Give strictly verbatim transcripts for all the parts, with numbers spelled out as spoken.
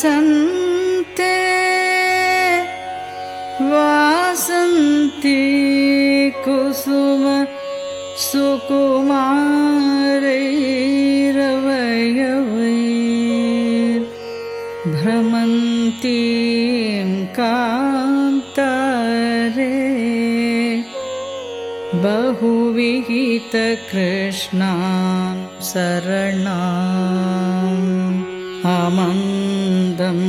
वसन्ते वासन्ति कुसुम सुकुमारैरवयवैर् भ्रमन्तीं कान्तारे बहुविहितकृष्णां शरणाम् आमन्दं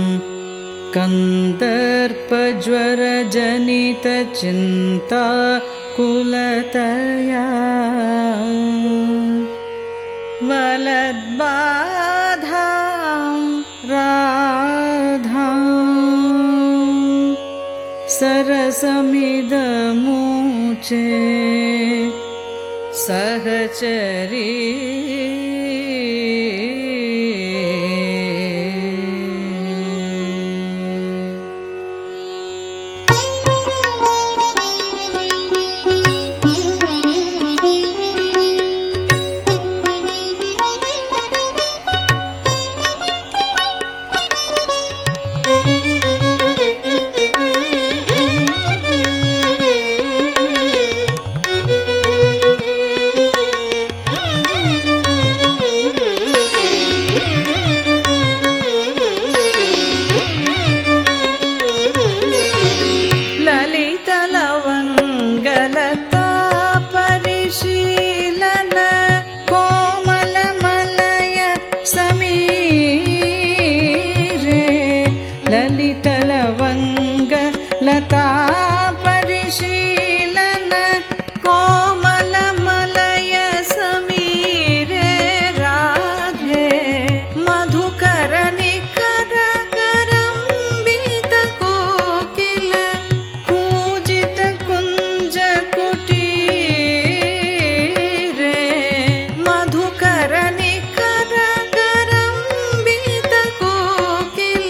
कन्दर्पज्वरजनितचिन्ताकुलतया वलद्बाधां राधां सरसमिदमुचे सहचरी ललितलवंग लता परिशीलन कोमलमलय समीरे राधे मधुकर निकर करंबित कोकिल पूजित कुंज कुटीरे मधुकर निकर करंबित कोकिल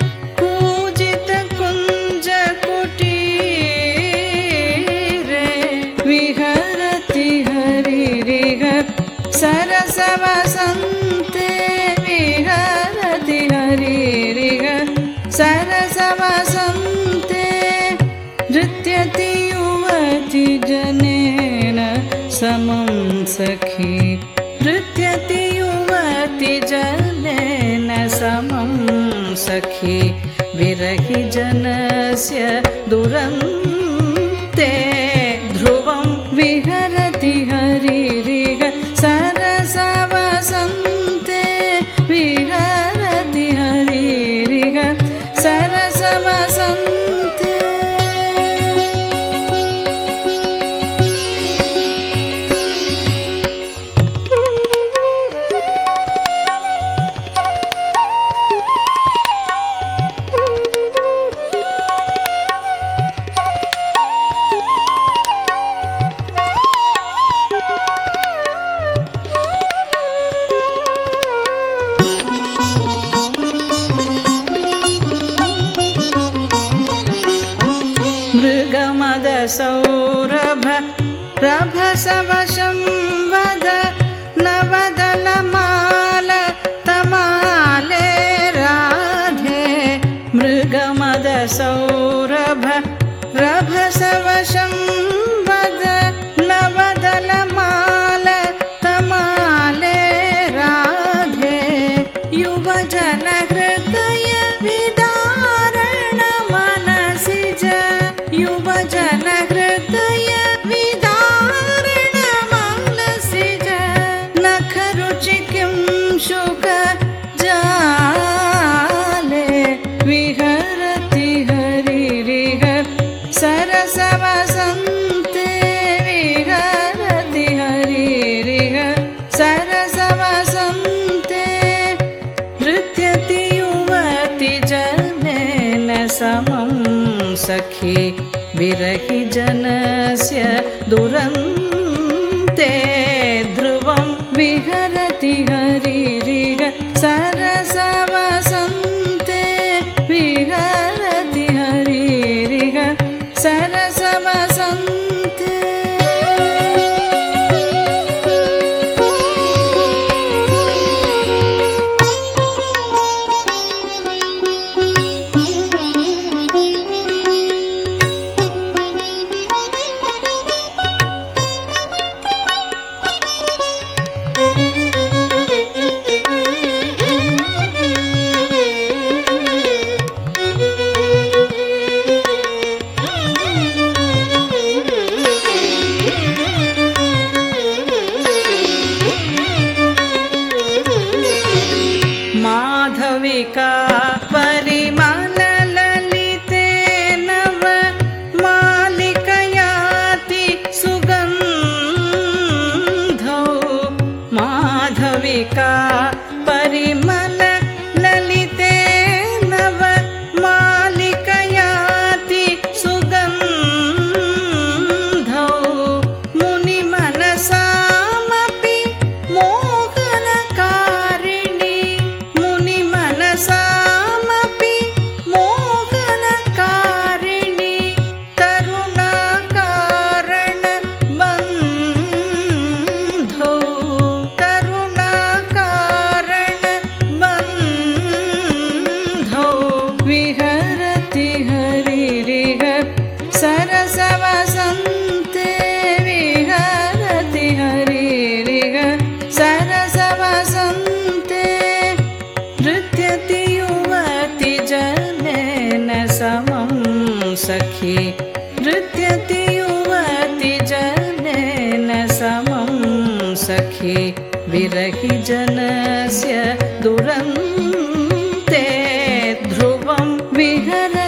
विहरति हरिरिह सरस वसन्ते विहरति हरिरिह सरस वसन्ते नृत्यति युवति जनेन समं सखी नृत्यति युवति जनेन समं सखी विरहि जनस्य दुरन्ते ध्रुवं विहरति हरिरिह सरस वसन्ते विहरति हरिरिह सरस वसन्ते मृगमद सौरभ रभसवशं वद नवदलमाल तमाले राधे मृगमद सौरभ रभसवशं वद नवदलमाल तमाले राधे युवजन हृदय विदारण मनसिज युवजन हृदय विदारण मनसिज नखरुचि किं शुक जाले विहरति हरिरिह सरस वसन्ते विहरति हरिरिह सरस वसन्ते नृत्यति युवति जनेन समं सखी विरहि जनस्य दुरन्ते ध्रुवं विहरति हरिरिह सरस वसन्ते विहरति हरिरिह सरस वसन्ते समं सखी नृत्यति युवति जनेन समं सखी विरहि जनस्य दुरन्ते ध्रुवं विहर